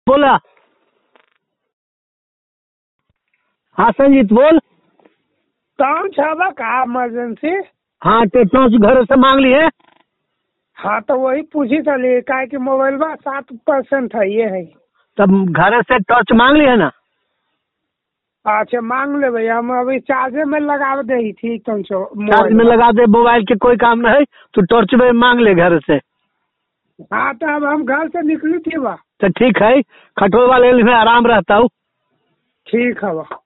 बोला। हाँ संजीत बोल। काम छाबा का इमरजेंसी। हाँ तो टॉर्च घर से मांग लिए। हाँ तो वही पूछी चलिए का कि मोबाइल बा 7% है ये है। तब घर से टॉर्च मांग लिए ना। अच्छा मांग ले भैया, हम अभी चार्जे में लगा दे ही ठीक तुम चार्ज में लगा दे, मोबाइल के कोई काम नहीं तो टॉर्च में मांग ले घर से। हाँ तो अब हम घर से निकली थी बा। तो ठीक है, खटोल वाले में आराम रहता हूँ। ठीक है बा।